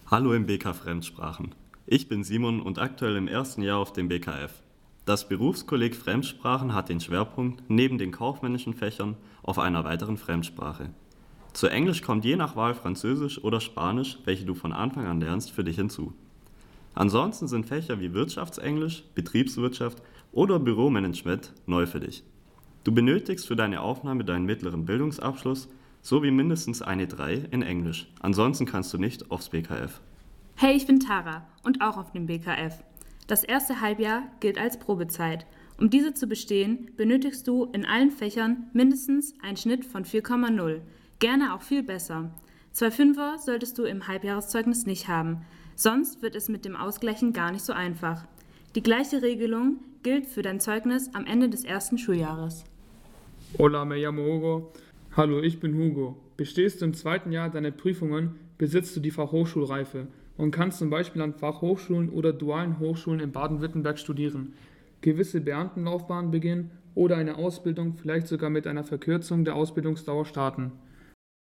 Hallo im BK Fremdsprachen. Ich bin Simon und aktuell im ersten Jahr auf dem BKF. Das Berufskolleg Fremdsprachen hat den Schwerpunkt neben den kaufmännischen Fächern auf einer weiteren Fremdsprache. Zu Englisch kommt je nach Wahl Französisch oder Spanisch, welche du von Anfang an lernst, für dich hinzu. Ansonsten sind Fächer wie Wirtschaftsenglisch, Betriebswirtschaft oder Büromanagement neu für dich. Du benötigst für deine Aufnahme deinen mittleren Bildungsabschluss sowie mindestens eine 3 in Englisch. Ansonsten kannst du nicht aufs BKF. Hey, ich bin Tara und auch auf dem BKF. Das erste Halbjahr gilt als Probezeit. Um diese zu bestehen, benötigst du in allen Fächern mindestens einen Schnitt von 4,0. Gerne auch viel besser. 2 Fünfer solltest du im Halbjahreszeugnis nicht haben, sonst wird es mit dem Ausgleichen gar nicht so einfach. Die gleiche Regelung gilt für dein Zeugnis am Ende des ersten Schuljahres. Hola, me llamo Hugo. Hallo, ich bin Hugo. Bestehst du im zweiten Jahr deine Prüfungen, besitzt du die Fachhochschulreife und kannst zum Beispiel an Fachhochschulen oder dualen Hochschulen in Baden-Württemberg studieren, gewisse Beamtenlaufbahnen beginnen oder eine Ausbildung vielleicht sogar mit einer Verkürzung der Ausbildungsdauer starten.